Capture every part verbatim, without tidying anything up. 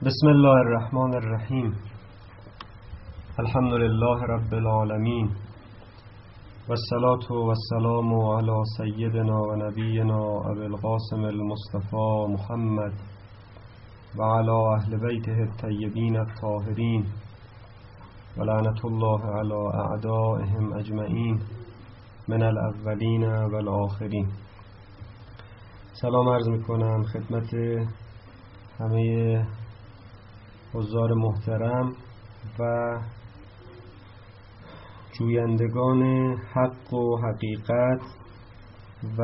بسم الله الرحمن الرحیم. الحمد لله رب العالمین و الصلاة و السلام علی سیدنا و نبینا ابی القاسم المصطفى محمد و علی اهل بیته الطیبین الطاهرین و لعنت الله علی اعدائهم اجمعین من الاولین و الاخرین. سلام عرض میکنم خدمت همه حضار محترم و جویندگان حق و حقیقت و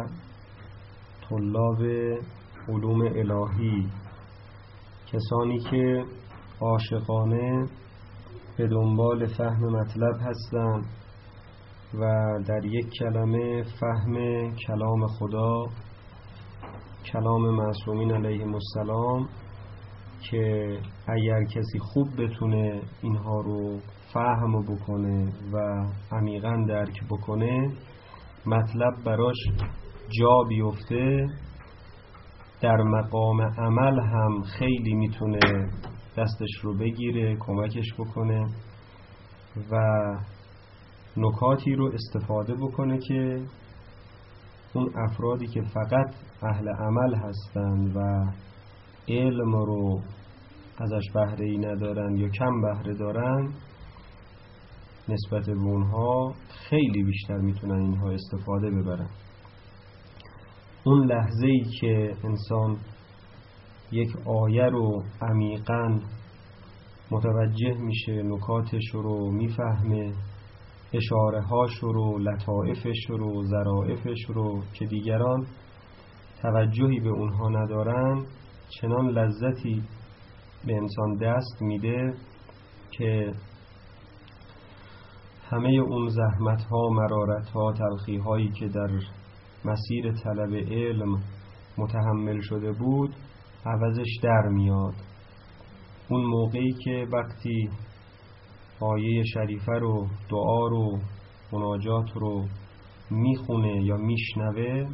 طلاب علوم الهی، کسانی که عاشقانه به دنبال فهم مطلب هستند و در یک کلمه فهم کلام خدا، کلام معصومین علیهم السلام، که اگر کسی خوب بتونه اینها رو فهم بکنه و عمیقاً درک بکنه، مطلب براش جا بیفته، در مقام عمل هم خیلی میتونه دستش رو بگیره، کمکش بکنه و نکاتی رو استفاده بکنه که اون افرادی که فقط اهل عمل هستند و علم رو ازش بهره ای ندارن یا کم بهره دارن، نسبت به اونها خیلی بیشتر میتونن اینها استفاده ببرن. اون لحظه ای که انسان یک آیه رو عمیقاً متوجه میشه، نکاتش رو میفهمه، اشاره هاش رو، لطائفش رو، ظرافش رو که دیگران توجهی به اونها ندارن، چنان لذتی به انسان دست میده که همه اون زحمت ها، مرارت ها، تلخی هایی که در مسیر طلب علم متحمل شده بود عوضش در میاد. اون موقعی که وقتی آیه شریفه رو، دعا رو، مناجات رو میخونه یا میشنوه،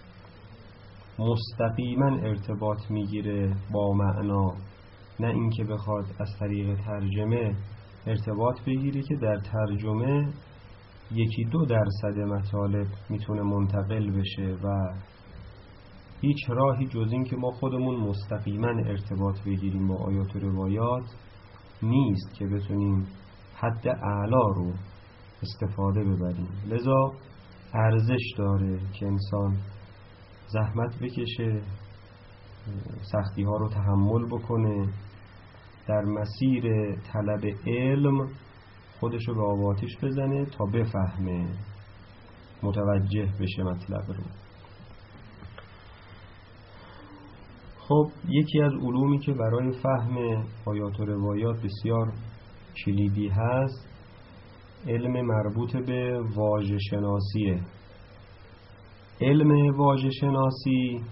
مستقیما ارتباط میگیره با معنا، نه اینکه بخواد از طریق ترجمه ارتباط بگیره که در ترجمه یکی دو درصد مطالب میتونه منتقل بشه و هیچ راهی جز این که ما خودمون مستقیما ارتباط بگیریم با آیات و روایات نیست که بتونیم حد اعلا رو استفاده ببریم. لذا ارزش داره که انسان زحمت بکشه، سختی ها رو تحمل بکنه، در مسیر طلب علم خودش رو به آب آتش بزنه تا بفهمه، متوجه بشه مطلب رو. خب یکی از علومی که برای فهم آیات و روایات بسیار کلیدی هست، علم مربوط به واژه شناسیه. علم واژه شناسی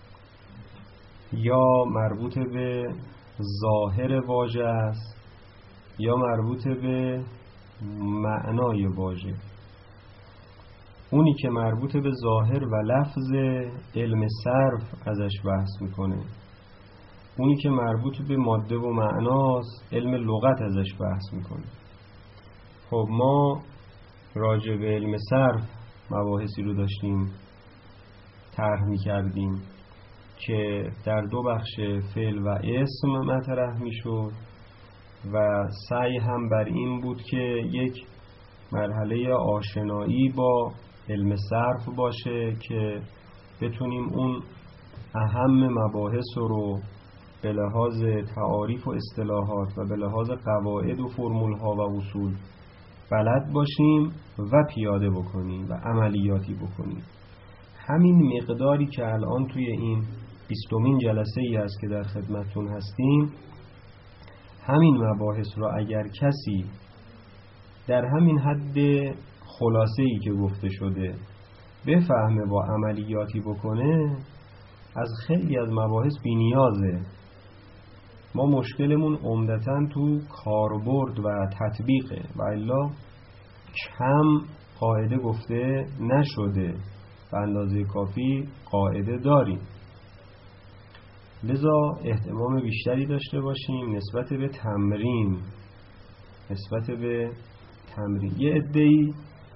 یا مربوط به ظاهر واژه است یا مربوط به معنای واژه. اونی که مربوط به ظاهر و لفظ، علم صرف ازش بحث میکنه. اونی که مربوط به ماده و معناست، علم لغت ازش بحث میکنه. خب ما راجع به علم صرف مباحثی رو داشتیم طرح میکردیم که در دو بخش فعل و اسم مطرح میشد و سعی هم بر این بود که یک مرحله آشنایی با علم صرف باشه که بتونیم اون اهم مباحث رو به لحاظ تعاریف و اصطلاحات و به لحاظ قواعد و فرمول ها و اصول بلد باشیم و پیاده بکنیم و عملیاتی بکنیم. همین مقداری که الان توی این بیستمین جلسه ای هست که در خدمتتون هستیم، همین مباحث را اگر کسی در همین حد خلاصه ای که گفته شده بفهمه و عملیاتی بکنه، از خیلی از مباحث بی نیازه. ما مشکلمون عمدتاً تو کاربرد و تطبیقه و الا کم قاعده گفته نشده، به اندازه کافی قاعده داریم. لذا اهتمام بیشتری داشته باشیم نسبت به تمرین نسبت به تمرین. یه عده‌ای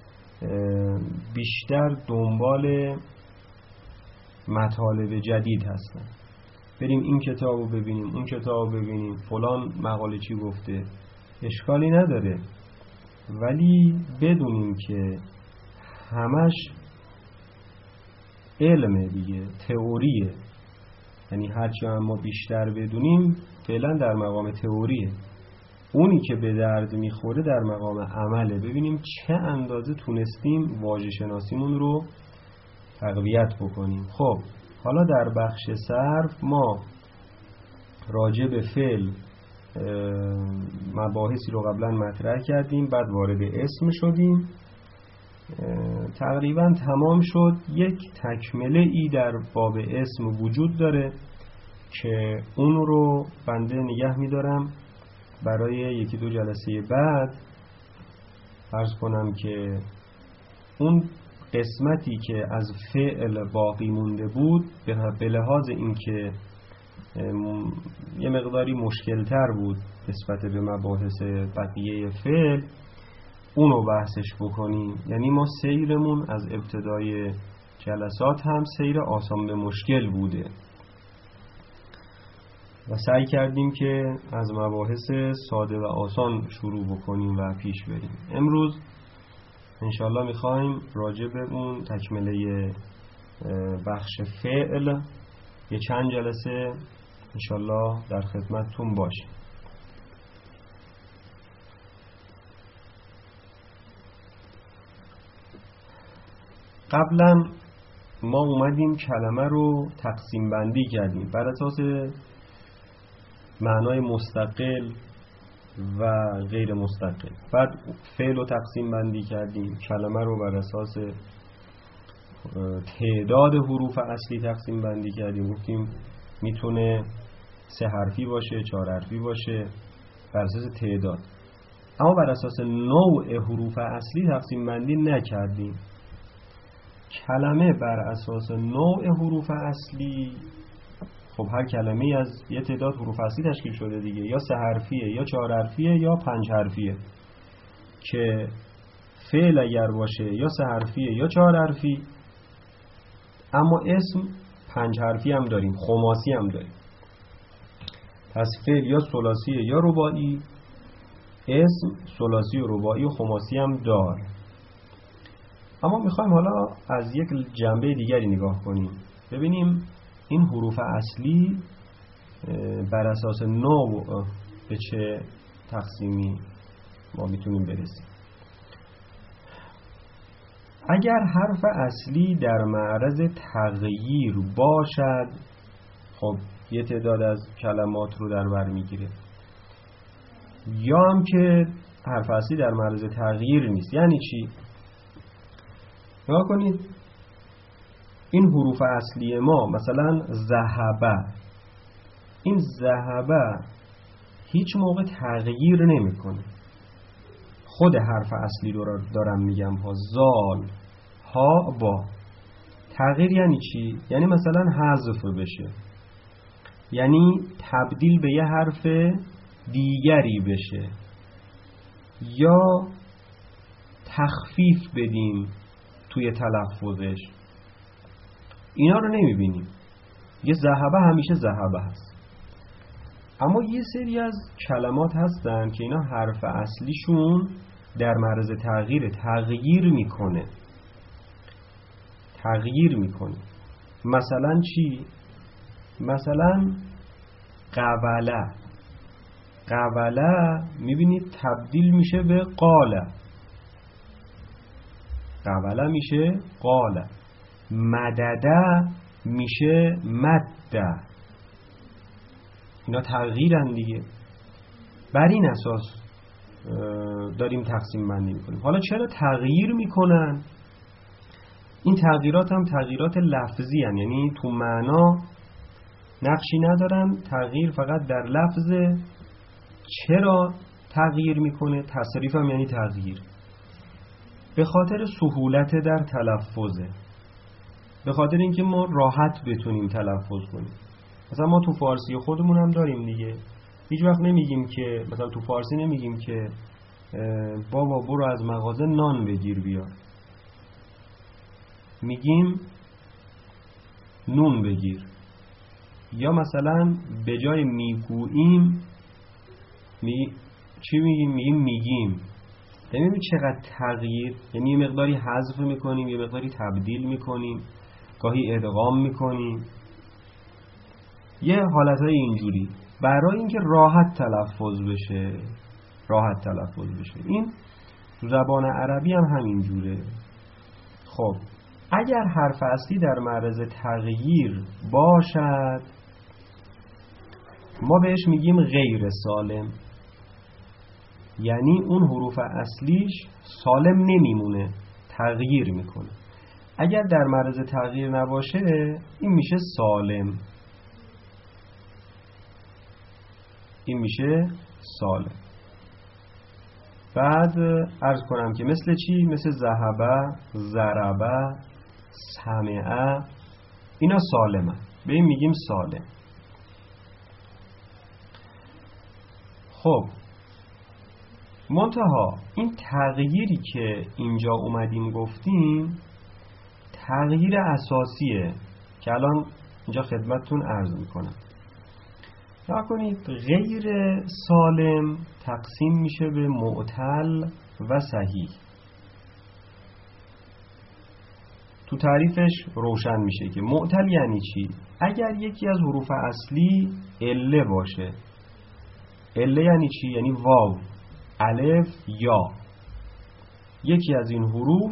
بیشتر دنبال مطالب جدید هستن، بریم این کتابو ببینیم اون کتابو ببینیم فلان مقاله چی گفته، اشکالی نداره، ولی بدونیم که همش علمه دیگه، تئوریه. یعنی هرچی هم ما بیشتر بدونیم فعلا در مقام تئوریه، اونی که به درد میخوره در مقام عمله. ببینیم چه اندازه تونستیم واژه شناسیمون رو تقویت بکنیم. خب حالا در بخش صرف ما راجع به فعل مباحثی رو قبلا مطرح کردیم، بعد وارد اسم شدیم، تقریبا تمام شد. یک تکمله ای در باب اسم وجود داره که اون رو بنده نگه می‌دارم برای یکی دو جلسه بعد. عرض کنم که اون قسمتی که از فعل باقی مونده بود به لحاظ اینکه یه مقداری مشکل‌تر بود نسبت به مباحث بقیه فعل، اونو بحثش بکنیم. یعنی ما سیرمون از ابتدای جلسات هم سیر آسان به مشکل بوده و سعی کردیم که از مباحث ساده و آسان شروع بکنیم و پیش بریم. امروز انشالله میخوایم راجع به اون تکمله بخش فعل یه چند جلسه انشالله در خدمتتون باشیم. قبلا ما اومدیم کلمه رو تقسیم بندی کردیم بر اساس معنای مستقل و غیر مستقل، بعد فعل رو تقسیم بندی کردیم، کلمه رو بر اساس تعداد حروف اصلی تقسیم بندی کردیم، گفتیم میتونه سه حرفی باشه، چهار حرفی باشه بر اساس تعداد، اما بر اساس نوع حروف اصلی تقسیم بندی نکردیم. کلمه بر اساس نوع حروف اصلی، خب هر کلمه از یه تعداد حروف اصلی تشکیل شده دیگه، یا سه حرفیه یا چهار حرفیه یا پنج حرفیه، که فعل اگر باشه یا سه حرفیه یا چهار حرفی، اما اسم پنج حرفی هم داریم، خماسی هم داریم. پس فعل یا ثلاثیه یا رباعی، اسم ثلاثی و رباعی و خماسی هم دار. اما میخوایم حالا از یک جنبه دیگری نگاه کنیم، ببینیم این حروف اصلی بر اساس نوع به چه تقسیمی ما میتونیم برسیم. اگر حرف اصلی در معرض تغییر باشد، خب یه تعداد از کلمات رو در بر میگیره، یا هم که حرف اصلی در معرض تغییر نیست. یعنی چی؟ نگاه کنید، این حروف اصلی ما مثلا ذهبه، این ذهبه هیچ موقع تغییر نمیکنه. خود حرف اصلی رو دارم میگم ها، زال ها با. تغییر یعنی چی؟ یعنی مثلا حذف بشه، یعنی تبدیل به یه حرف دیگری بشه، یا تخفیف بدیم توی تلفظش. اینا رو نمیبینیم. یه ذهبه همیشه ذهبه هست. اما یه سری از کلمات هستن که اینا حرف اصلیشون در معرض تغییر، تغییر میکنه تغییر میکنه مثلا چی؟ مثلا قوله، قوله میبینید تبدیل میشه به قاله، قوله میشه قاله. مدده میشه مده. اینا تغییرن دیگه. بر این اساس داریم تقسیم بندی میکنیم. حالا چرا تغییر میکنن؟ این تغییرات هم تغییرات لفظی هن. یعنی تو معنا نقشی ندارن، تغییر فقط در لفظه. چرا تغییر میکنه؟ تصریف هم یعنی تغییر. به خاطر سهولت در تلفظه، به خاطر اینکه ما راحت بتونیم تلفظ کنیم. مثلا ما تو فارسی خودمون هم داریم دیگه. هیچ وقت نمیگیم که مثلا تو فارسی نمیگیم که بابا برو از مغازه نان بگیر بیار، میگیم نون بگیر. یا مثلا به جای میگوییم می... چی میگیم؟ میگیم میگیم. ببینید چقدر تغییر، یعنی یه مقداری حذف میکنیم، یه مقداری تبدیل میکنیم، گاهی ادغام میکنیم، یه حالتهای اینجوری برای اینکه راحت تلفظ بشه، راحت تلفظ بشه. این تو زبان عربی هم همینجوره. خب اگر حرف اصلی در معرض تغییر باشد ما بهش میگیم غیر سالم، یعنی اون حروف اصلیش سالم نمیمونه، تغییر میکنه. اگر در معرض تغییر نباشه این میشه سالم، این میشه سالم. بعد عرض کنم که مثل چی؟ مثل ذهبه، ضربه، سمعه، اینا سالمه، به این میگیم سالم. خب منتها این تغییری که اینجا اومدیم گفتیم تغییر اساسیه که الان اینجا خدمتتون عرض میکنم. نکنید غیر سالم تقسیم میشه به معتل و صحیح. تو تعریفش روشن میشه که معتل یعنی چی؟ اگر یکی از حروف اصلی عله باشه. عله یعنی چی؟ یعنی واو، الف، یا. یکی از این حروف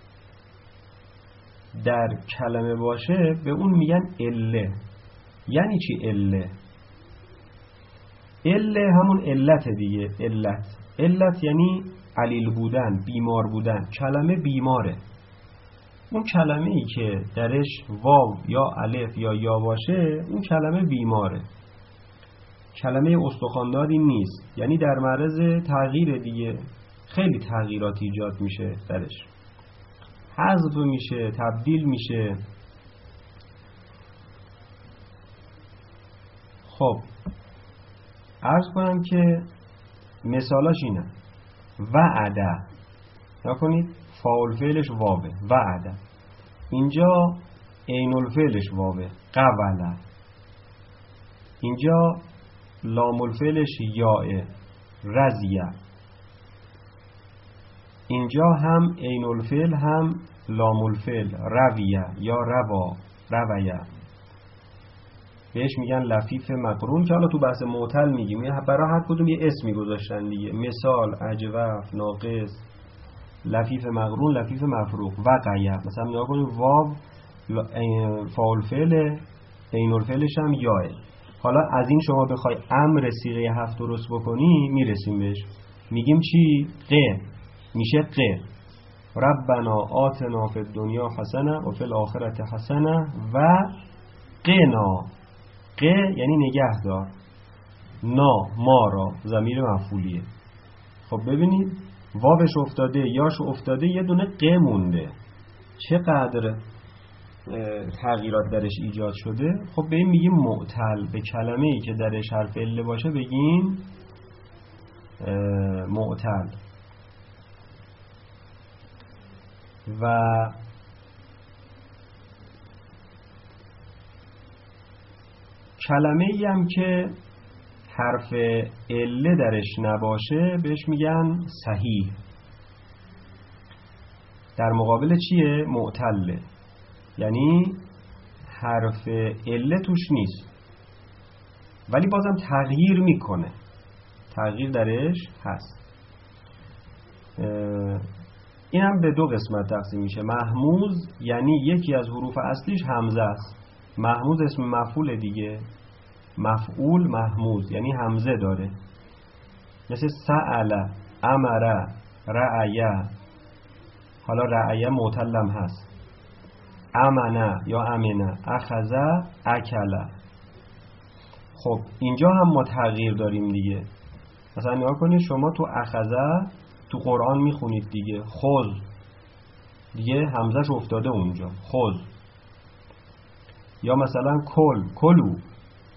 در کلمه باشه به اون میگن عله. یعنی چی عله؟ عله همون علت دیگه. علت علت یعنی علیل بودن، بیمار بودن. کلمه بیماره. اون کلمه ای که درش واو یا الف یا یا باشه اون کلمه بیماره، کلمه استخوانداری نیست، یعنی در معرض تغییر دیگه. خیلی تغییرات ایجاد میشه درش، حذف میشه، تبدیل میشه. خب عرض کنم که مثالاش اینه. وعده، نکنید فاعل فعلش واوه، وعده. اینجا عین الفعلش واوه، قبله. اینجا لام الفعلش یاء، رضیه. اینجا هم عین الفعل هم لام الفعل، رویه یا روا، رویه. بهش میگن لفیف مقرون که حالا تو بحث معتل میگیم، برای هر کدوم یه اسمی گذاشتن دیگه. مثال اجوف، ناقص، لفیف مقرون، لفیف مفروق. وقیه مثلا نگاه کنید واو فاعل فعل، عین الفعلش هم یاء. حالا از این شما بخوای امر صیغه هفت درست بکنی میرسیم بهش، میگیم چی؟ ق، میشه ق. ربنا آتنا فی الدنیا حسنه و فی الاخرة حسنه و قنا. ق یعنی نگه دار، نا ما را، ضمیر مفعولیه. خب ببینید واوش افتاده، یاش افتاده، یه دونه ق مونده. چقدر تغییرات درش ایجاد شده. خب به این میگیم معتل. به کلمه ای که درش حرف عله باشه بگیم معتل. و کلمه ای هم که حرف عله درش نباشه بهش میگن صحیح. در مقابل چیه؟ معتله، یعنی حرف عله توش نیست ولی بازم تغییر میکنه، تغییر درش هست. این هم به دو قسمت تقسیم میشه. محموز یعنی یکی از حروف اصلیش همزه است. محموز اسم مفعول دیگه، مفعول محموز یعنی همزه داره. مثل سأل، امر، رعیه. حالا رعیه معتلم هست. امنه یا امنه، اخذه، اکله. خب اینجا هم ما تغییر داریم دیگه. مثلا نگاه کنید شما تو اخذه تو قرآن میخونید دیگه، خذ دیگه همزهش افتاده اونجا، خذ. یا مثلا کل، کلو.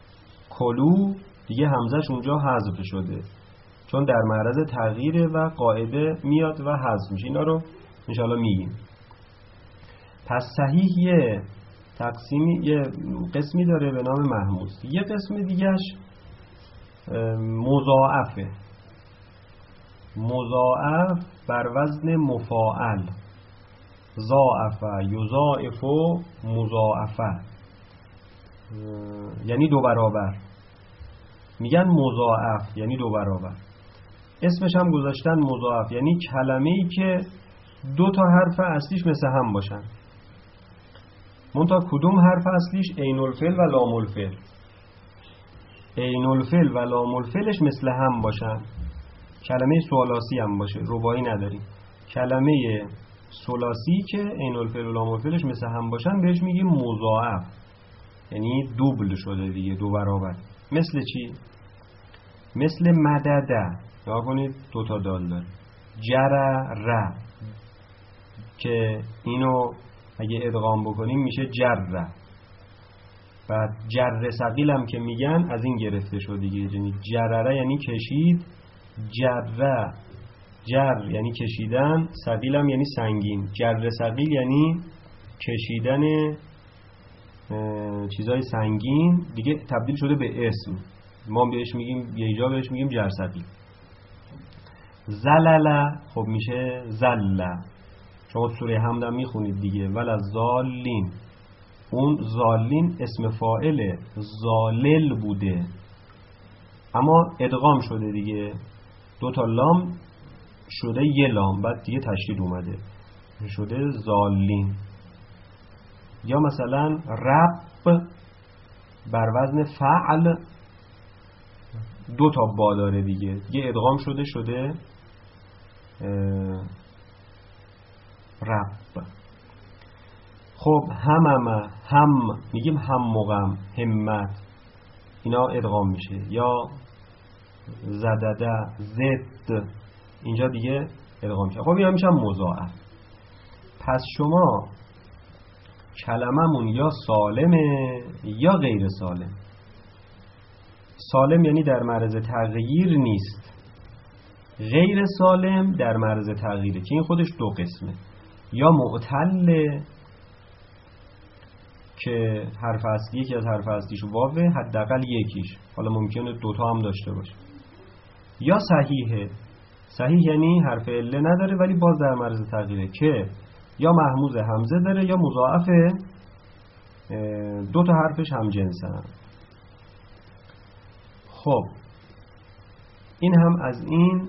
کلو دیگه همزش اونجا حذف شده چون در معرض تغییره و قاعده میاد و حذف میشه. اینا رو انشاءالله میگیم. پس صحیح یه تقسیمی یه قسمی داره به نام محموز، یه قسم دیگهش مضاعفه. مضاعف بر وزن مفاعل، ضاعفه یضاعف مضاعفه، یعنی دو برابر. میگن مضاعف یعنی دو برابر. اسمش هم گذاشتن مضاعف، یعنی کلمه‌ای که دو تا حرف اصلیش مثل هم باشن. منتها کدوم حرف اصلیش؟ عین الفعل و لام الفعل. عین الفعل و لام الفعلش مثل هم باشن. کلمه ثلاثی هم باشه، رباعی نداریم. کلمه ثلاثی که عین الفعل و لام الفعلش مثل هم باشن بهش میگیم مضاعف، یعنی دوبل شده دیگه، دو برابر. مثل چی؟ مثل مدده، نگاه کنید دو تا دال داره، جرر، که اینو اگه ادغام بکنیم میشه جره. و جر ثقیل هم که میگن از این گرفته شده دیگه، یعنی جرره یعنی کشید، جره جر یعنی کشیدن، ثقیل هم یعنی سنگین. جر ثقیل یعنی کشیدن چیزای سنگین دیگه، تبدیل شده به اسم. ما بهش میگیم یه جا بهش میگیم جر ثقیل. زلل خب میشه زله. شما سوره حمد هم میخونید دیگه، ولا زالین، اون زالین اسم فاعله، زالل بوده اما ادغام شده دیگه، دو تا لام شده یه لام، بعد دیگه تشدید اومده شده زالین. یا مثلا رب بر وزن فعل، دو تا با داره دیگه، یه ادغام شده شده رب. خب همم، هم میگیم هم مقام، همت، اینا ادغام میشه. یا زدده، زد، اینجا دیگه ادغام میشه. خب اینا میشن مضاعف. پس شما کلممون یا سالمه یا غیر سالم. سالم یعنی در معرض تغییر نیست، غیر سالم در معرض تغییره که این خودش دو قسمه. یا معتل که حرف اصلی، یکی از حرف اصلیش واوه، حداقل یکیش، حالا ممکنه دوتا هم داشته باشه. یا صحیحه. صحیح یعنی حرف عله نداره ولی باز در معرض تغییره، که یا محموز همزه داره یا مضاعفه، دو تا حرفش هم جنسن. خب این هم از این.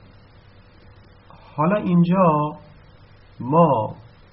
حالا اینجا ما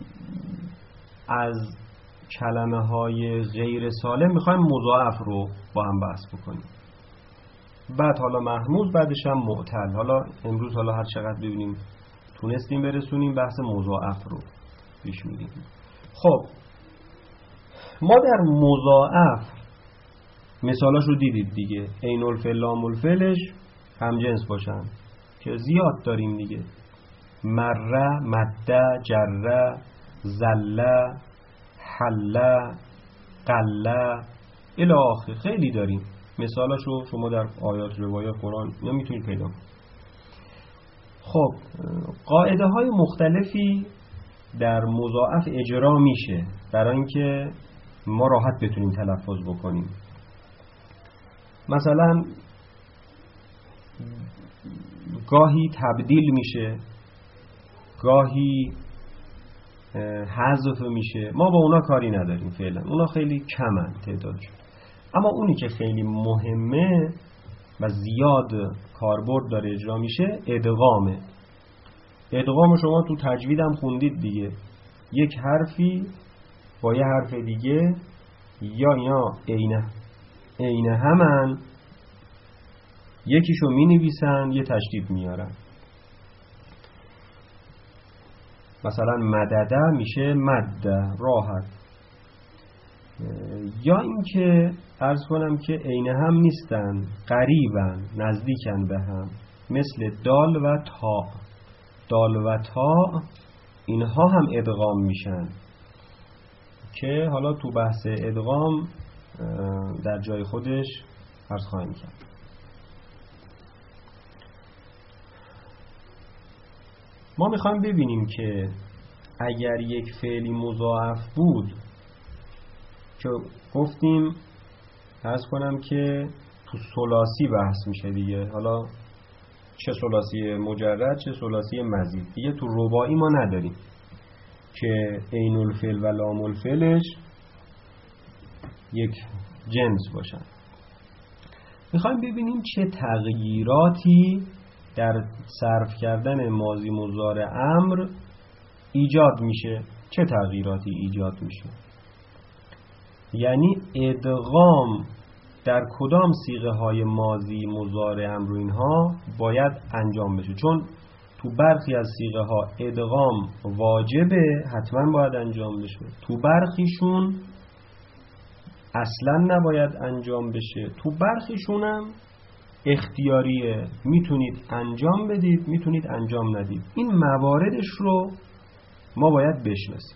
از کلمه های غیر سالم میخوایم مضاعف رو با هم بحث بکنیم، بعد حالا محموز، بعدش هم معتل. حالا امروز حالا هر چقدر ببینیم تونستیم برسونیم بحث مضاعف رو پیش میریم. خب ما در مضاعف مثالاش رو دیدید دیگه، عین الفعل لام الفعلش هم جنس باشن که زیاد داریم دیگه، مره، مده، جره، زله، حله، قله الی آخر، خیلی داریم. مثالاشو شما در آیات روایات قرآن نمیتونید پیدا کنید. خب قاعده های مختلفی در مضاعف اجرا میشه برای اینکه ما راحت بتونیم تلفظ بکنیم. مثلا گاهی تبدیل میشه، گاهی حذف میشه، ما با اونا کاری نداریم فعلا، اونا خیلی کمن تعدادشون. اما اونی که خیلی مهمه و زیاد کاربرد داره اجرا میشه ادغامه. ادغام شما تو تجوید هم خوندید دیگه، یک حرفی با یه حرف دیگه یا اینا عینه عینه همن، یکیشو می نویسن یه تشدید میارن. مثلا مدده میشه مده، راحت. یا اینکه عرض کنم که عین هم نیستن، قریبن، نزدیکن به هم، مثل دال و تا. دال و تا اینها هم ادغام میشن که حالا تو بحث ادغام در جای خودش عرض خواهیم کرد. ما میخوایم ببینیم که اگر یک فعلی مضاعف بود، که گفتیم عرض کنم که تو ثلاثی بحث میشه دیگه، حالا چه ثلاثی مجرد چه ثلاثی مزید، دیگه تو رباعی ما نداریم که عین الفعل و لام الفعلش یک جنس باشن. میخوایم ببینیم چه تغییراتی در صرف کردن ماضی مضارع امر ایجاد میشه. چه تغییراتی ایجاد میشه؟ یعنی ادغام در کدام صیغه های ماضی مضارع امر و اینها باید انجام بشه، چون تو برخی از صیغه ها ادغام واجبه، حتما باید انجام بشه، تو برخیشون اصلا نباید انجام بشه، تو برخیشون هم اختیاریه، میتونید انجام بدید میتونید انجام ندید. این مواردش رو ما باید بشناسیم.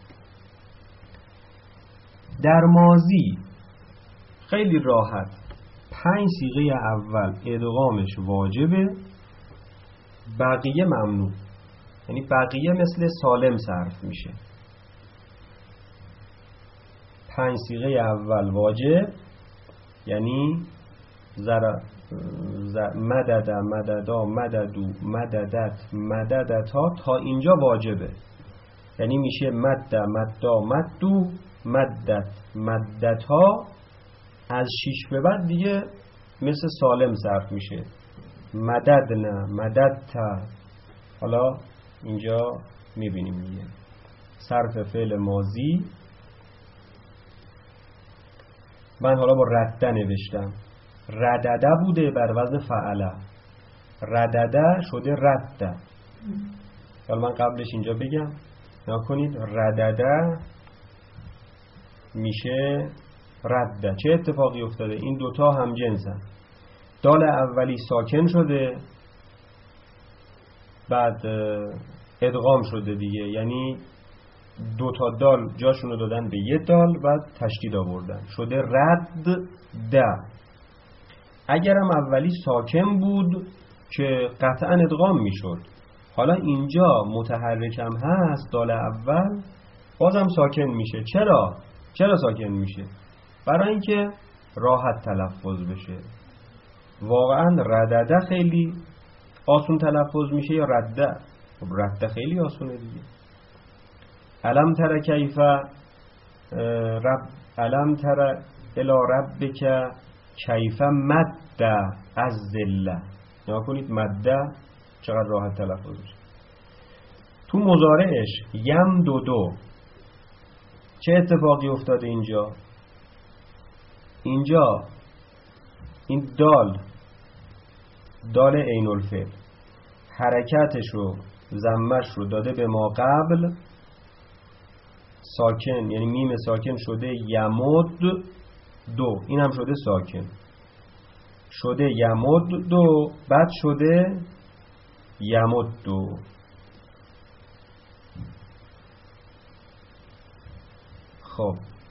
در ماضی خیلی راحت پنج صیغه اول ادغامش واجبه، بقیه ممنوع، یعنی بقیه مثل سالم صرف میشه. پنج صیغه اول واجب، یعنی زر مدد مددا مددو مددت مددتا، تا اینجا واجبه، یعنی میشه مد مدا مدو مدت مددتا. از شیش به بعد دیگه مثل سالم صرف میشه، مدد نه مدد تا. حالا اینجا میبینیم دیگه صرف فعل ماضی. من حالا با رده نوشتم، ردده بوده بر وزن فعله، ردده شده رده. حالا من قبلش اینجا بگم نکنید، ردده میشه رده. چه اتفاقی افتاده؟ این دوتا هم جنسن. دال اولی ساکن شده، بعد ادغام شده دیگه، یعنی دوتا دال جاشونو دادن به یه دال، بعد تشدید آوردن، شده رد ده. اگرم اولی ساکن بود که قطعا ادغام میشد، حالا اینجا متحرکم هست، دال اول بازم ساکن میشه. چرا؟ چرا ساکن میشه؟ برای اینکه راحت تلفظ بشه. واقعا ردده خیلی آسون تلفظ میشه یا رده؟ رده خیلی آسونه دیگه. الم تر کیف رب الم تر الی ربک کیف مد از ذله. نگاه کنید مده چقدر راحت تلفظ میشه. تو مضارعش یم دو دو چه اتفاقی افتاده اینجا؟ اینجا این دال دال عین الفعل حرکتش رو ضمه‌ش رو داده به ما قبل ساکن، یعنی میم ساکن شده یمد دو، این هم شده ساکن، شده یمد دو، بعد شده یمد دو. خب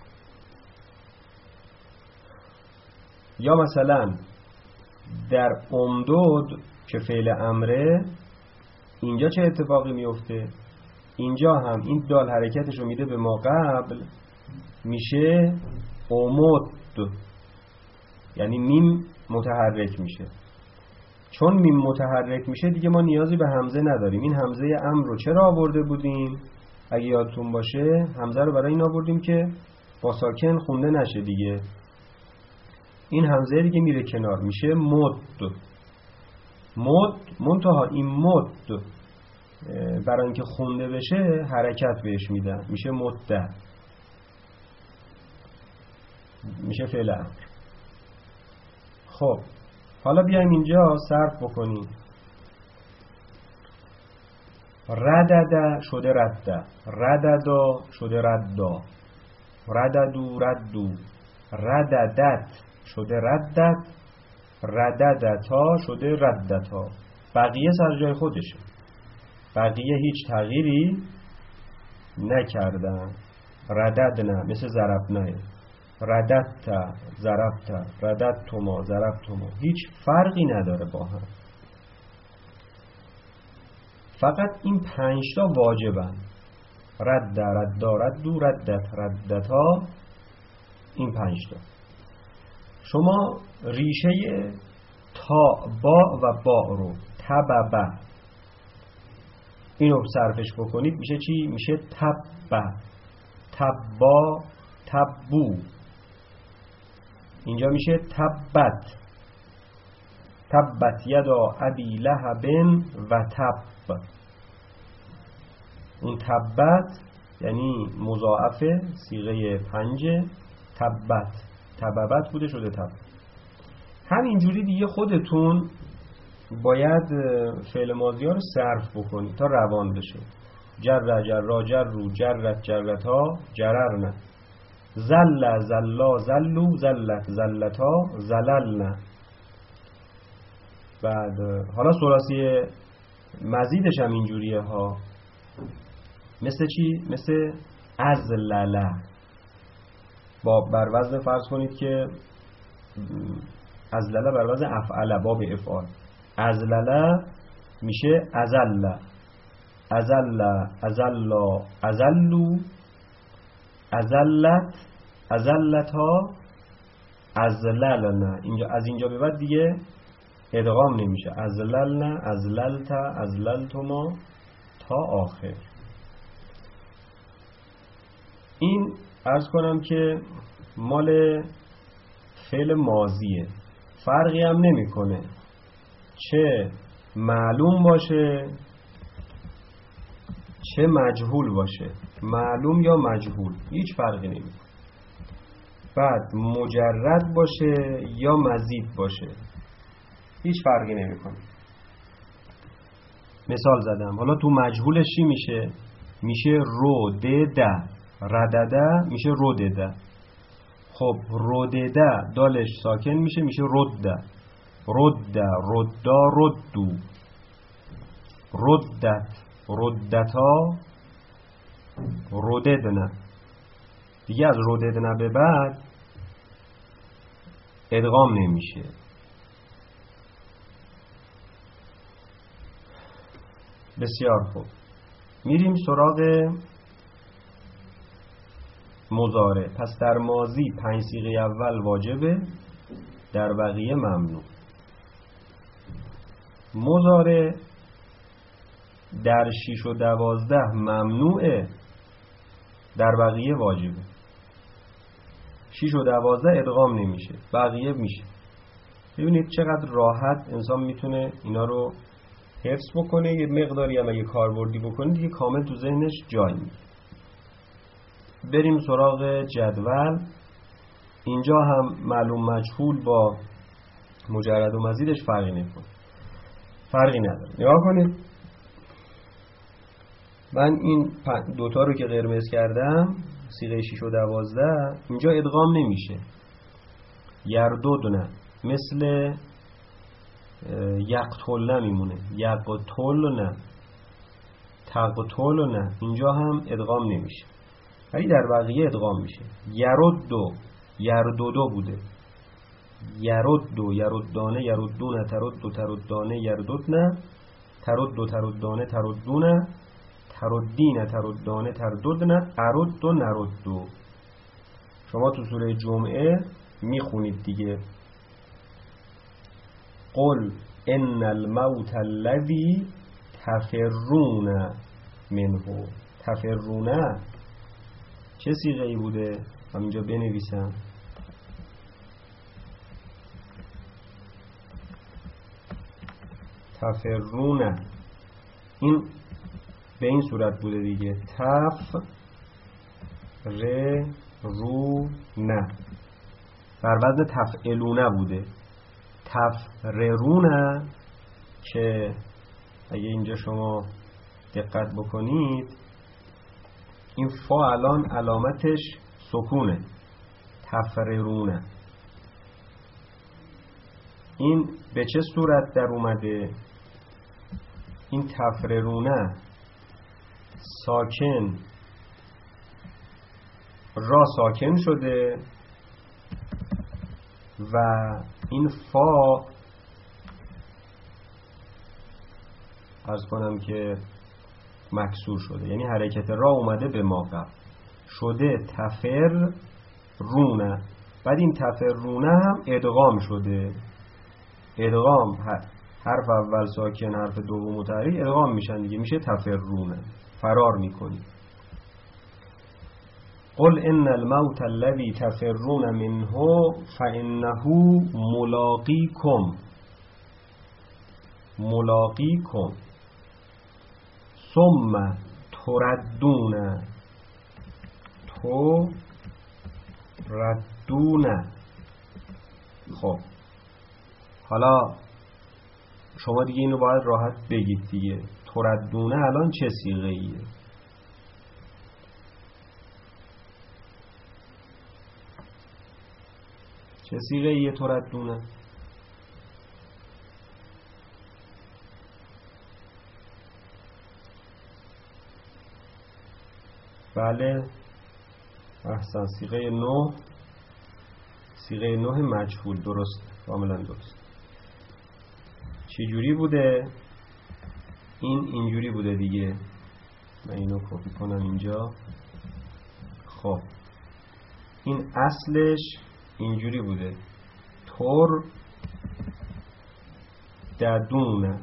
یا مثلا در امدود که فعل امره، اینجا چه اتفاقی میفته؟ اینجا هم این دال حرکتش رو میده به ما قبل، میشه امد، یعنی میم متحرک میشه. چون میم متحرک میشه دیگه ما نیازی به همزه نداریم. این همزه امر رو چرا آورده بودیم؟ اگه یادتون باشه همزه رو برای این آوردیم که با ساکن خونده نشه دیگه. این همزه دیگه میره کنار، میشه مد. مد منتها این مد برای اینکه خونده بشه حرکت بهش میدن، میشه مده، میشه فعل امر. خب حالا بیایم اینجا صرف بکنیم. ردده شده رده، رددا شده ردا، رددو ردو، رددت شده ردت، رددتا شده ردتا. بقیه سر جای خودشه، بقیه هیچ تغییری نکردن. رددنه مثل ضربنه. رددت ضربت، رددتما ضربتما، هیچ فرقی نداره با هم. فقط این پنج تا واجبن. رد ردا ردو ردت ردتا، این پنج تا. شما ریشه تا با و با رو تبب اینو صرفش بکنید میشه چی؟ میشه تب، تبا تبو. اینجا میشه تبت، تبت یدا ابی لهب و تب. اون تبت یعنی مضاعفه، صیغه پنجه. تبت تببت بوده شده تب. همینجوری دیگه خودتون باید فعل ماضی ها رو صرف بکنید تا روان بشه. جر جرا جرو، جرت جرتا، جررن. زل زلا زلو، زلت زلتا، زللن. بعد حالا ثلاثی مزیدش هم اینجوریه ها. مثل چی؟ مثل ازلله. با بر وزن فرض کنید که ازلله بر وزن افعله، باب افعال. ازلله میشه ازله، ازله، ازلا، ازلو، ازلت، ازلتا، ازللن. اینجا از اینجا به بعد دیگه ادغام نمیشه. ازللن، ازللت، ازللتما تا آخر. این عرض کنم که مال فعل ماضیه، فرقی هم نمیکنه چه معلوم باشه چه مجهول باشه. معلوم یا مجهول هیچ فرقی نمیکنه. بعد مجرد باشه یا مزید باشه هیچ فرقی نمیکنه. مثال زدم. حالا تو مجهولش چی میشه؟ میشه رو ده ردده، میشه رو ده. خب رو ده دالش ساکن میشه، میشه رده، رده، ردا، ردو، ردت، ردتا، رددنه. دیگه از رددنه به بعد ادغام نمیشه. بسیار خوب، میریم سراغ مضارع. پس در ماضی پنج صیغه اول واجبه، در بقیه ممنوع. مضارع در شیش و دوازده ممنوعه، در بقیه واجبه. شیش و دوازده ادغام نمیشه، بقیه میشه. ببینید چقدر راحت انسان میتونه اینا رو حفظ بکنه. یه مقداری هم اگه کاربردی بکنه دیگه کامل تو ذهنش جای میگیره. بریم سراغ جدول. اینجا هم معلوم مجهول با مجرد و مزیدش فرقی نمیکنه، فرقی نداره. نگاه کنید، من این دوتا رو که قرمز کردم صیغه شش و دوازده اینجا ادغام نمیشه. یرددونه مثل یقتل میمونه، یقتل نه، تقتل نه. اینجا هم ادغام نمیشه ولی در بقیه ادغام میشه. یردو، یرددو بوده. یردو، یردانه، یردونه، تردو، تردانه، یرددنه، تردو، تردانه، تردونه، تردینه، تردانه، ترددنه، اردو، نردو. شما تو سوره جمعه میخونید دیگه. قل ان الموت الذی تفرون منه. تفرونه چه صیغه ای بوده؟ من اینجا بنویسم. تفرونه این به این صورت بوده دیگه. تف ر رو نه، بر وزن تفعلونه بوده. تفررونه که اگه اینجا شما دقت بکنید این فا الان علامتش سکونه. تفررونه این به چه صورت در اومده؟ این تفررونه ساکن را ساکن شده، و این فا عرض کنم که مکسور شده، یعنی حرکت را اومده به ما قبل شده تفر رونه، بعد این تفر رونه هم ادغام شده. ادغام حرف اول ساکن حرف دوم متحرک ادغام میشن دیگه، میشه تفرونه، فرار میکنی. قل ان الموت الذي تفرون منه فانه ملاقيكم ملاقيكم ثم تردون تردون. خب حالا شما دیگه اینو باید راحت بگید دیگه، تردونه الان چه صیغه ایه؟ چه صیغه ایه تردونه؟ بله احسن، صیغه نه، صیغه نه مجهول، درست، کاملا درست. چی جوری بوده؟ این اینجوری بوده دیگه، من اینو کپی کنم اینجا. خب این اصلش اینجوری بوده، تور ددونه،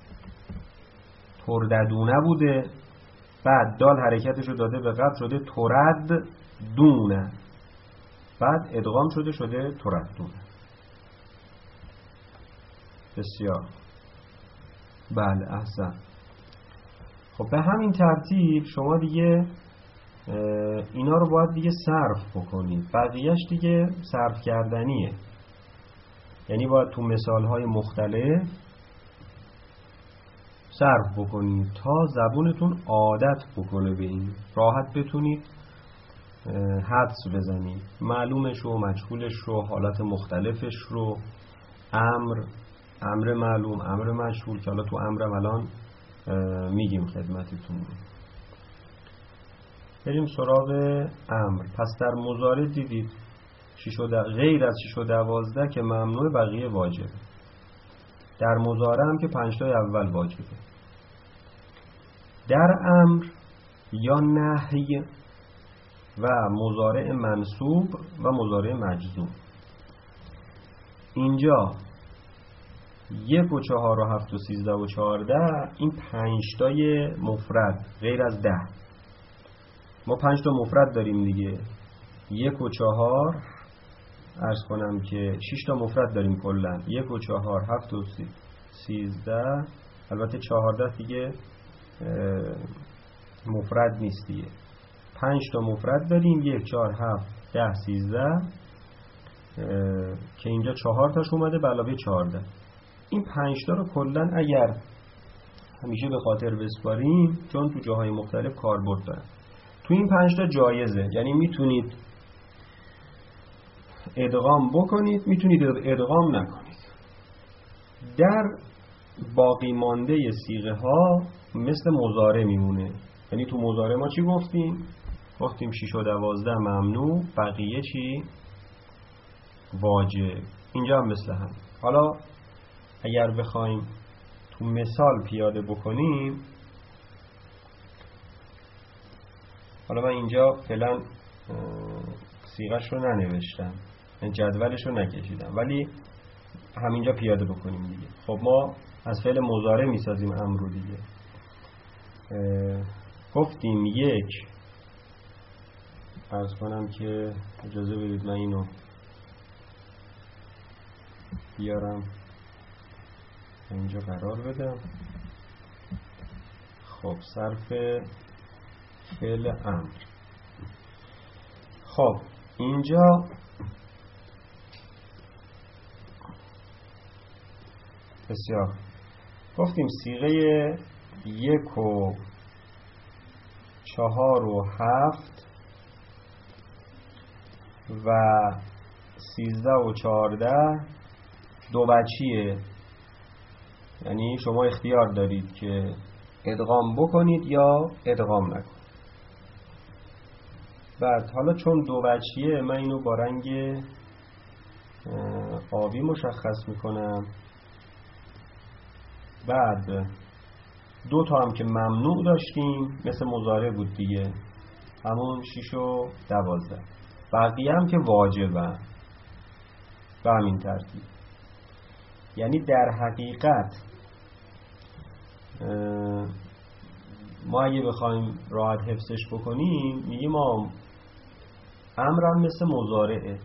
تور ددونه بوده، بعد دال حرکتشو داده به قبل شده تورد دونه، بعد ادغام شده شده تورد دونه. بسیار بله احسن. خب به همین ترتیب شما دیگه اینا رو باید دیگه صرف بکنید، بقیهش دیگه صرف کردنیه، یعنی باید تو مثالهای مختلف صرف بکنید تا زبونتون عادت بکنه به این، راحت بتونید حدس بزنید معلومش رو، مجهولش رو، حالت مختلفش رو، امر، امر معلوم، امر مجهول که حالا تو امرم الان میگیم خدمتتون. بریم سراغ امر. پس در مضارع دیدید شش و غیر از شش و دوازده که ممنوع، بقیه واجبه. در مضارع هم که پنج تای اول واجبه. در امر یا نهی و مضارع منصوب و مضارع مجزوم، اینجا یک و چهار و هفت و سیزده و چهارده این پنج تای مفرد غیر از ده، ما پنج تا مفرد داریم دیگه، یک و چهار، عرض کنم که شش تا مفرد داریم کلا، یک و چهار، هفت و سیزده، البته چهارده دیگه مفرد نیست دیگه، پنج تا مفرد داریم، یک، چهار، هفت، ده، سیزده که اینجا چهار تاش اومده به علاوه چهارده. این پنج تا رو کلا اگر همیشه به خاطر بسپاریم چون تو جاهای مختلف کاربرد داره، تو این پنج تا جایزه، یعنی میتونید ادغام بکنید، میتونید ادغام نکنید. در باقی مانده صیغه ها مثل مضارع میمونه، یعنی تو مضارع ما چی گفتیم؟ گفتیم شش و دوازده ممنوع، بقیه چی؟ واجب. اینجا هم مثل هم. حالا اگر بخوایم تو مثال پیاده بکنیم، حالا من اینجا فعلا صیغه‌ش رو ننوشتم، جدولش رو نکشیدم، ولی همینجا پیاده بکنیم دیگه. خب ما از فعل مضارع میسازیم امر رو دیگه. گفتیم یک، عرض کنم که اجازه بدید من اینو بیارم اینجا قرار بدم. خب صرف فعل امر. خب اینجا بسیار گفتیم صیغه یک و چهار و هفت و سیزده و چهارده دو بچیه، یعنی شما اختیار دارید که ادغام بکنید یا ادغام نکنید. بعد حالا چون دو بچیه من اینو با رنگ آبی مشخص میکنم. بعد دو تا هم که ممنوع داشتیم مثل مضارع بود دیگه، همون شیش و دوازده. بقیه هم که واجبن به همین ترتیب. یعنی در حقیقت ما اگه بخوایم راحت حفظش بکنیم میگیم ما امرم مثل مضارعه،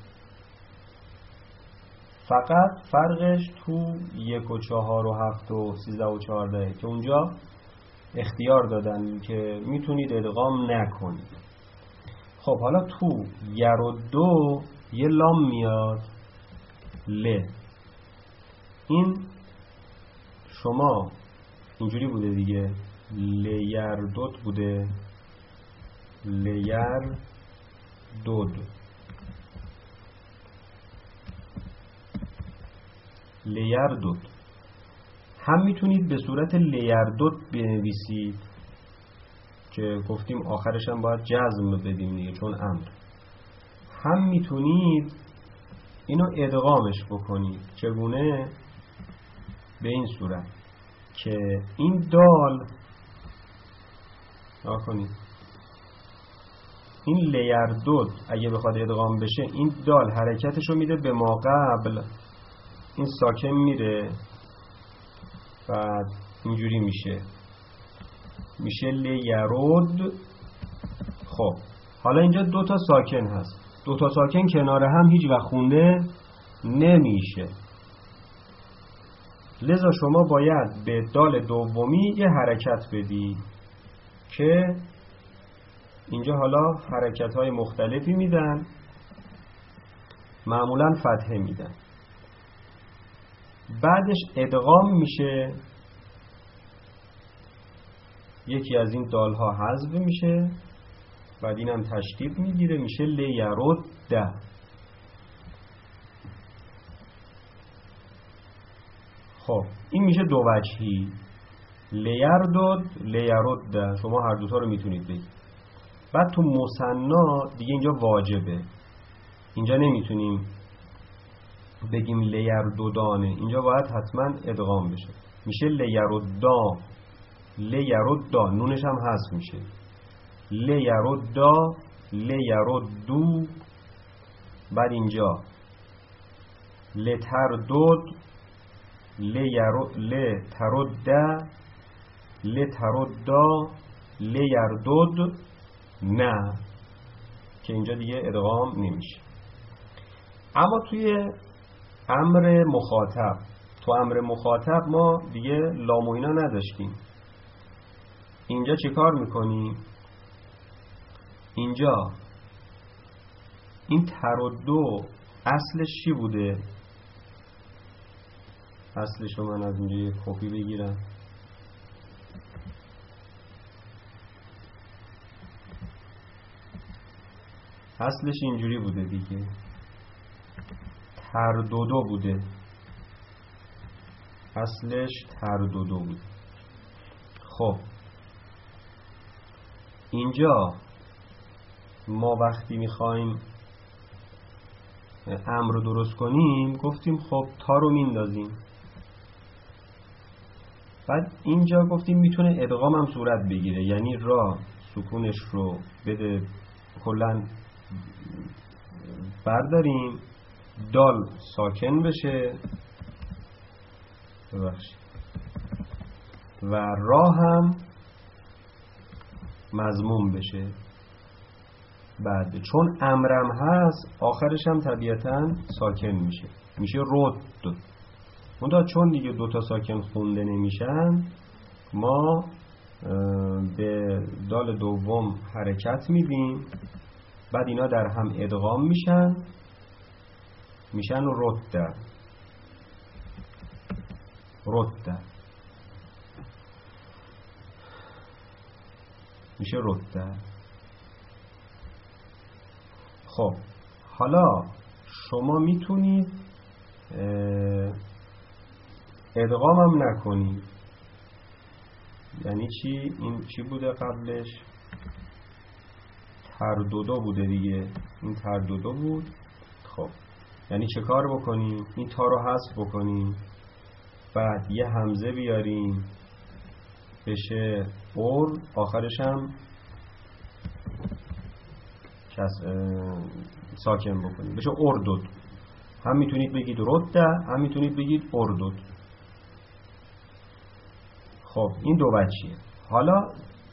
فقط فرقش تو یک و چهار و هفت و سیزده و چهارده که اونجا اختیار دادن که میتونید ادغام نکنید. خب حالا تو یر و دو یه لام میاد ل، این شما اینجوری بوده دیگه، لیر دوت بوده، لیر دود، لیر دود. هم میتونید به صورت لیر دود بنویسید که گفتیم آخرش هم باید جزم بدیم دیگه چون امر. هم میتونید اینو ادغامش بکنید. چگونه؟ به این صورت که این دال نکنید، این لیر دود اگه بخواد ادغام بشه این دال حرکتش رو میده به ما قبل، این ساکن میره، بعد اینجوری میشه میشه لیرود. خب حالا اینجا دو تا ساکن هست، دو تا ساکن کنار هم هیچ وقت خونده نمیشه، لذا شما باید به دال دومی یه حرکت بدی که اینجا حالا حرکت های مختلفی میدن، معمولا فتحه میدن، بعدش ادغام میشه، یکی از این دال ها حذف میشه، بعد اینم تشدید میگیره میشه لیرود ده. خب این میشه دو وجهی، لیردود لیرود ده، شما هر دوتا رو میتونید بگید. بعد تو مثنا دیگه اینجا واجبه، اینجا نمیتونیم بگیم لیردودانه، اینجا باید حتما ادغام بشه، میشه لیروددا، لیروددا، نونش هم حذف میشه، لیروددا لیروددو. بعد اینجا لتردود لترده لتردا لیردود نه، که اینجا دیگه ادغام نمیشه. اما توی امر مخاطب، تو امر مخاطب ما دیگه لام و اینا نداشتیم. اینجا چه کار میکنیم؟ اینجا این تردو اصلش چی بوده؟ اصلش رو من از اینجا یه کپی بگیرم. اصلش اینجوری بوده دیگه، ترددو بوده، اصلش ترددو بوده. خب اینجا ما وقتی میخوایم امر رو درست کنیم گفتیم خب تا رو میندازیم، بعد اینجا گفتیم میتونه ادغام هم صورت بگیره، یعنی را سکونش رو بده کلن برداریم، دال ساکن بشه ببخشید و را هم مضموم بشه. بعد چون امرم هست آخرش هم طبیعتاً ساکن میشه، میشه رد. منتها چون دیگه دوتا ساکن خونده نمیشن ما به دال دوم حرکت میدیم، بعد اینا در هم ادغام میشن میشن رد رد میشه رد. خب حالا شما میتونید ادغام هم نکنید. یعنی چی؟ این چی بوده قبلش؟ ترددو بوده دیگه، این ترددو بود. خب یعنی چه کار بکنیم؟ این تا رو حذف بکنیم، بعد یه همزه بیاریم بشه اور، آخرش هم ساکن بکنیم بشه اردود. هم میتونید بگید رده، هم میتونید بگید اردود. خب این دو وجهیه. حالا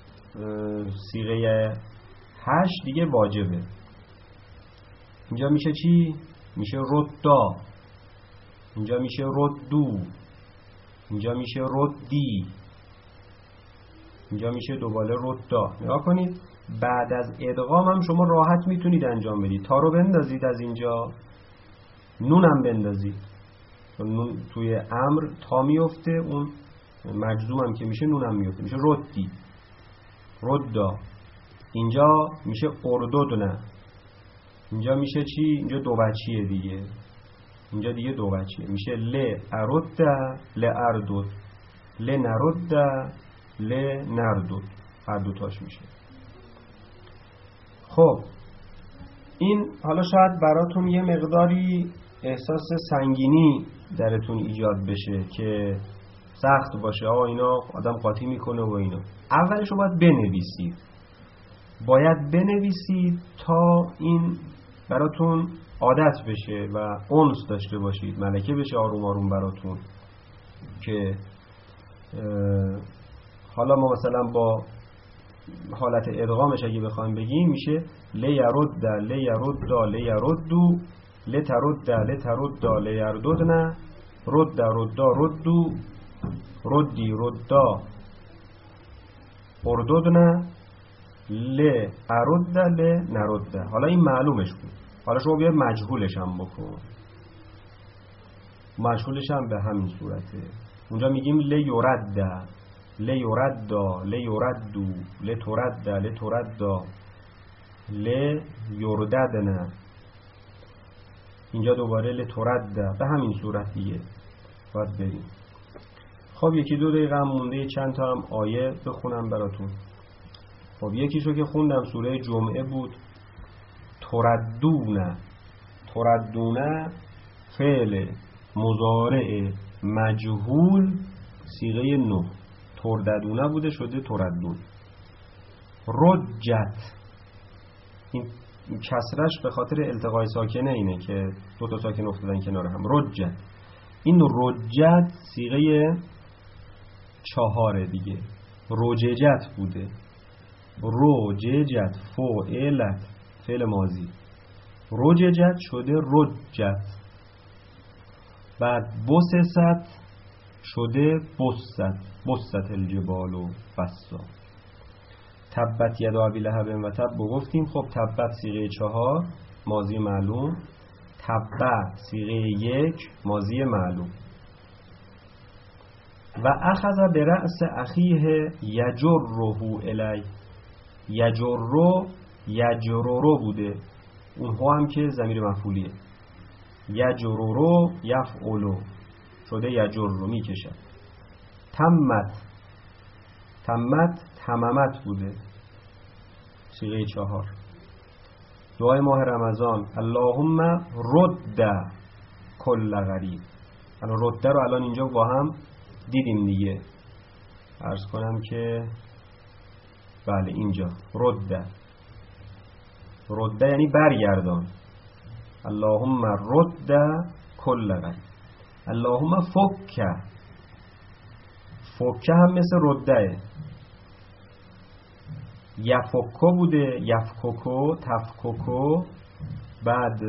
صیغه هشت دیگه واجبه. اینجا میشه چی؟ میشه ردا، اینجا میشه ردو، اینجا میشه ردی، اینجا میشه دوباره ردا. نگاه کنید بعد از ادغام هم شما راحت میتونید انجام بدید. تا رو بندازید از اینجا، نونم بندازید، نون توی امر تا میفته، اون مجزوم هم که میشه نونم میفته، میشه ردی، ردا. اینجا میشه اردودنه، اینجا میشه چی؟ اینجا دو وجهیه دیگه، اینجا دیگه دو وجهیه، میشه ل ارده ل اردود، ل نرده ل نردود، هر دوتاش میشه. خب این حالا شاید براتون یه مقداری احساس سنگینی درتون ایجاد بشه که سخت باشه، آقا اینا آدم قاطی میکنه و اینا. اولش رو باید بنویسید، باید بنویسید تا این براتون عادت بشه و انس داشته باشید، ملکه بشه آروم آروم براتون. که حالا ما مثلا با حالت ادغامش اگه بخوایم بگیم میشه ل یرد ل یرد ل یردو ل ترد ل ترد ل یرددن رد رد ردو ردی ردا ارددن ل ارد ل نرد. حالا این معلومش بود، حالا شما بیا مجهولش هم بکن. مجهولش هم به همین صورته. اونجا میگیم ل یرد ل یردا ل یردو ل ترد ل تردا ل یرددن، اینجا دوباره ل ترد، به همین صورت دیگه باید بریم. خب یکی دو دقیقه هم مونده، چند تا هم آیه بخونم براتون. خب یکیشو که خوندم سوره جمعه بود. تردونه، تردونه فعل مضارع مجهول صیغه نه، ترددونه بوده شده تردون. رجت، این کسرش به خاطر التقای ساکنه اینه که دو تا ساکن افتادن کنار هم. رجت، این رجت صیغه چهاره دیگه، رججت بوده. رججت فعلت فعل ماضی، رججت شده رجت. بعد بسست شده بست، بست الجبال و بسا. تبت یدا ابی لهب و تب گفتیم. خب تبت صیغه چهار ماضی معلوم، تبت صیغه یک ماضی معلوم. و اخذ برأس اخیه یجره الی، یجرو یجرورو بوده، اون هو هم که ضمیر مفعولیه. یجرورو یفعلو شده یجرو میکشد. تمت، تمت تممت بوده صیغه چهار. دعای ماه رمضان اللهم رد کل غریب. الان رد رو الان اینجا با هم دیدیم دیگه. عرض کنم که بله اینجا رد، رد یعنی برگردان. اللهم رد کل غریب. اللهم فک، فک هم مثل رده، یفکو بوده، یفکوکو تفکوکو، بعد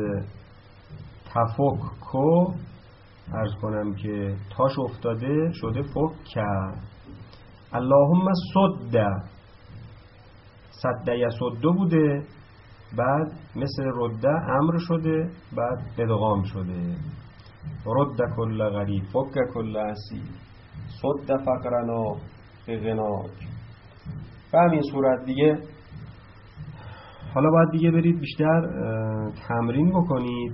تفککو عرض کنم که تاش افتاده شده فک. اللهم صد، صد یصد بوده، بعد مثل رده امر شده، بعد ادغام شده. رد کل غریب فک کل اسیر صد فقرنا بغناک. به همین صورت دیگه. حالا باید دیگه برید بیشتر تمرین بکنید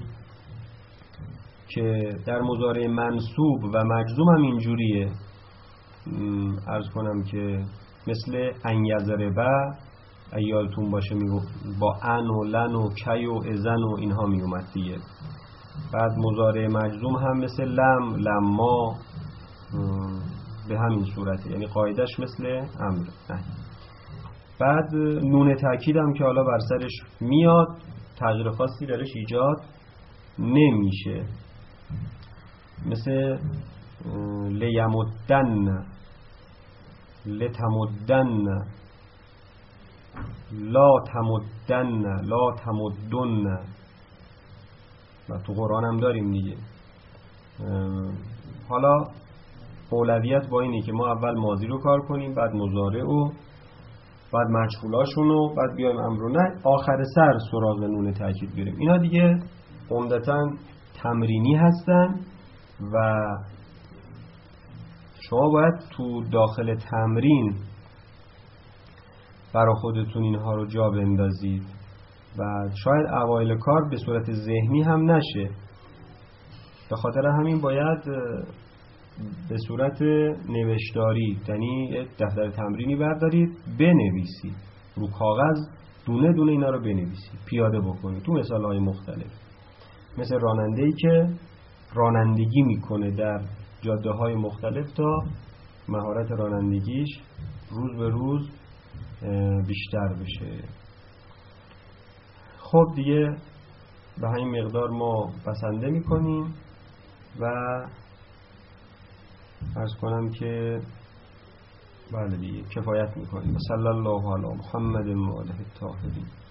که در مضارع منصوب و مجزوم هم اینجوریه. عرض کنم که مثل ان یضربه، ایالتون باشه میگو با ان و لن و کی و اذن و اینها میومد دیگه. بعد مضارع مجزوم هم مثل لم، لما، به همین صورته، یعنی قاعدش مثل امر. نه. بعد نون تأکید هم که حالا بر سرش میاد، تغییر خاصی درش ایجاد نمیشه، مثل لیمدن، لتمدن، لا تمدن، لا تمدن، و تو قرآن هم داریم دیگه. حالا اولویت با اینه که ما اول ماضی رو کار کنیم، بعد مضارع و بعد مجهولاشون رو، بعد بیایم امر و نهی، آخر سر سراغ نون تأکید بریم. اینا دیگه عمدتاً تمرینی هستن و شما باید تو داخل تمرین برای خودتون اینها رو جا بندازید و شاید اوایل کار به صورت ذهنی هم نشه. به خاطر همین باید به صورت نوشتاری، یعنی دفتر تمرینی بردارید، بنویسید رو کاغذ، دونه دونه اینا رو بنویسید، پیاده بکنید تو مثال‌های مختلف. مثل راننده‌ای که رانندگی میکنه در جاده‌های مختلف تا مهارت رانندگیش روز به روز بیشتر بشه. خب دیگه به همین مقدار ما بسنده میکنیم و عرض کنم که بله دیگه کفایت میکنیم. صلی الله علی محمد و آله الطاهرین.